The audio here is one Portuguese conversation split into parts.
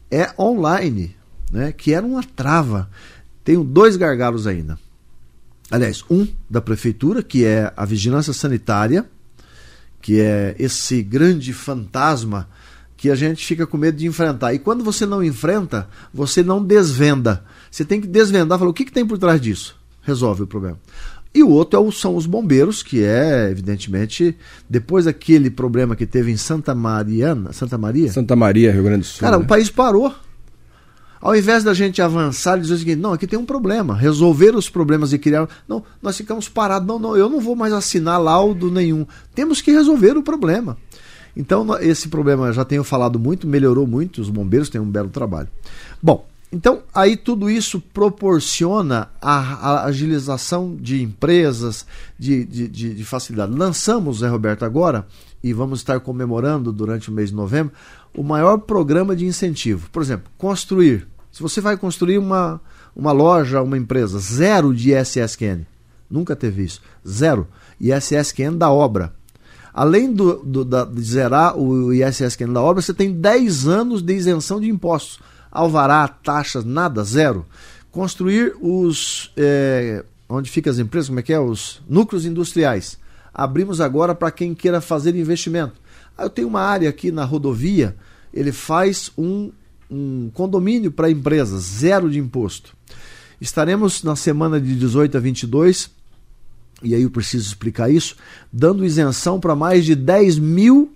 é online, né? Que era uma trava. Tenho 2 gargalos ainda. Aliás, um da prefeitura, que é a vigilância sanitária, que é esse grande fantasma que a gente fica com medo de enfrentar. E quando você não enfrenta, você não desvenda. Você tem que desvendar, falar o que tem por trás disso. Resolve o problema. E o outro são os bombeiros, que é, evidentemente, depois daquele problema que teve em Santa Maria, Rio Grande do Sul. Cara, né? O país parou. Ao invés da gente avançar e dizer o seguinte, não, aqui tem um problema, resolver os problemas e criar... Não, nós ficamos parados, não, eu não vou mais assinar laudo nenhum. Temos que resolver o problema. Então, esse problema, eu já tenho falado muito, melhorou muito, os bombeiros têm um belo trabalho. Bom, então, aí tudo isso proporciona a agilização de empresas, de facilidade. Lançamos, Zé Roberto, agora, e vamos estar comemorando durante o mês de novembro, o maior programa de incentivo. Por exemplo, construir. Se você vai construir uma loja, uma empresa, 0 de ISSQN. Nunca teve isso. 0. ISSQN da obra. Além de zerar o ISSQN da obra, você tem 10 anos de isenção de impostos. Alvará, taxas, nada, 0. Construir onde ficam as empresas, como é que é? Os núcleos industriais. Abrimos agora para quem queira fazer investimento. Eu tenho uma área aqui na rodovia, ele faz um condomínio para empresas, 0 de imposto. Estaremos na semana de 18 a 22, e aí eu preciso explicar isso, dando isenção para mais de 10 mil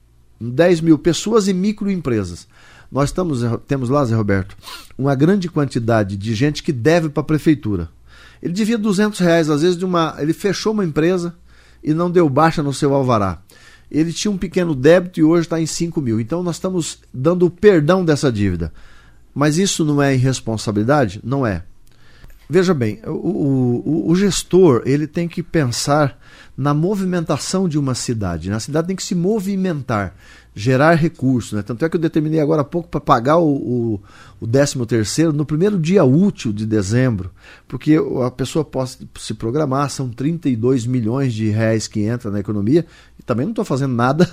pessoas e microempresas. Nós temos lá, Zé Roberto, uma grande quantidade de gente que deve para a prefeitura. Ele devia R$200, às vezes ele fechou uma empresa e não deu baixa no seu alvará. Ele tinha um pequeno débito e hoje está em 5 mil. Então nós estamos dando o perdão dessa dívida. Mas isso não é irresponsabilidade? Não é. Veja bem, o gestor ele tem que pensar na movimentação de uma cidade. A cidade tem que se movimentar, gerar recursos. Né? Tanto é que eu determinei agora há pouco para pagar o 13º no primeiro dia útil de dezembro, porque a pessoa pode se programar, são 32 milhões de reais que entra na economia, e também não estou fazendo nada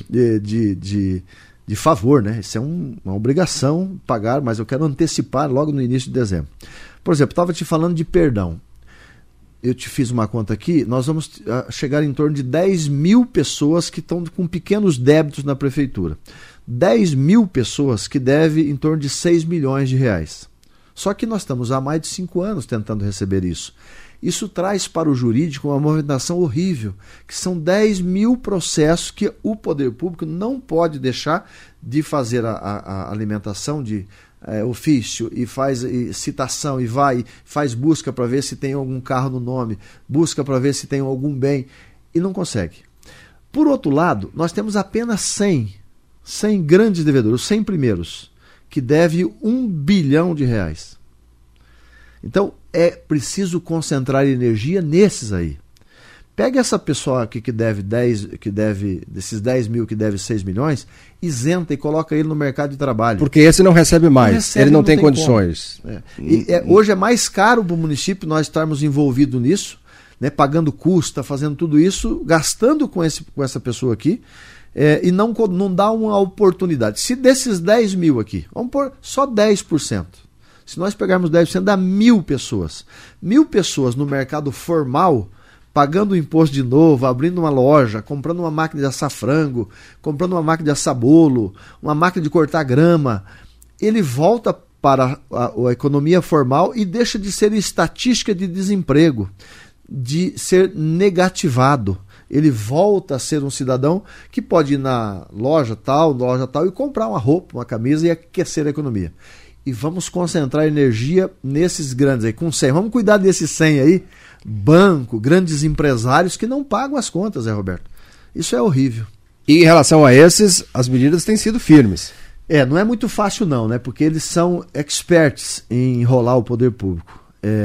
de favor, né? Isso é uma obrigação pagar, mas eu quero antecipar logo no início de dezembro. Por exemplo, estava te falando de perdão. Eu te fiz uma conta aqui, nós vamos chegar em torno de 10 mil pessoas que estão com pequenos débitos na prefeitura. 10 mil pessoas que devem em torno de 6 milhões de reais. Só que nós estamos há mais de 5 anos tentando receber isso. Isso traz para o jurídico uma movimentação horrível, que são 10 mil processos que o poder público não pode deixar de fazer a alimentação de ofício e faz citação e faz busca para ver se tem algum carro no nome, busca para ver se tem algum bem e não consegue. Por outro lado, nós temos apenas 100 grandes devedores, os 100 primeiros, que devem 1 bilhão de reais. Então é preciso concentrar energia nesses aí. Pega essa pessoa aqui que deve desses 10 mil que deve 6 milhões, isenta e coloca ele no mercado de trabalho. Porque esse não recebe mais, ele não tem condições. Hoje é mais caro para o município nós estarmos envolvidos nisso, né, pagando custo, fazendo tudo isso, gastando com essa pessoa aqui, e não dá uma oportunidade. Se desses 10 mil aqui, vamos pôr só 10%. Se nós pegarmos 10%, dá 1.000 pessoas. 1.000 pessoas no mercado formal, pagando o imposto de novo, abrindo uma loja, comprando uma máquina de assar frango, comprando uma máquina de assar bolo, uma máquina de cortar grama, ele volta para a economia formal e deixa de ser estatística de desemprego, de ser negativado. Ele volta a ser um cidadão que pode ir na loja tal e comprar uma roupa, uma camisa e aquecer a economia. E vamos concentrar energia nesses grandes aí, com 100. Vamos cuidar desses 100 aí, banco, grandes empresários que não pagam as contas, Zé Roberto. Isso é horrível. E em relação a esses, as medidas têm sido firmes. Não é muito fácil não, né? Porque eles são experts em enrolar o poder público.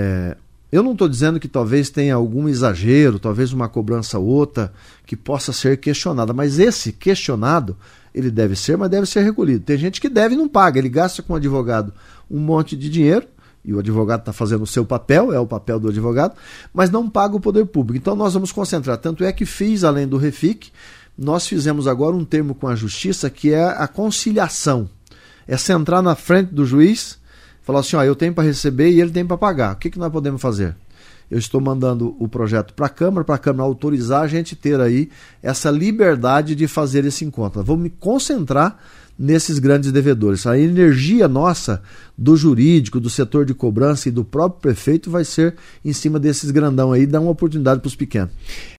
Eu não estou dizendo que talvez tenha algum exagero, talvez uma cobrança ou outra que possa ser questionada, mas esse questionado, ele deve ser, mas deve ser recolhido. Tem gente que deve e não paga, ele gasta com o advogado um monte de dinheiro, e o advogado está fazendo o seu papel, é o papel do advogado, mas não paga o poder público. Então nós vamos concentrar, tanto é que além do REFIC, nós fizemos agora um termo com a Justiça que é a conciliação. É sentar na frente do juiz, falar assim, ó, eu tenho para receber e ele tem para pagar. O que nós podemos fazer? Eu estou mandando o projeto para a Câmara autorizar a gente ter aí essa liberdade de fazer esse encontro. Vou me concentrar nesses grandes devedores. A energia nossa do jurídico, do setor de cobrança e do próprio prefeito vai ser em cima desses grandão aí, dar uma oportunidade para os pequenos.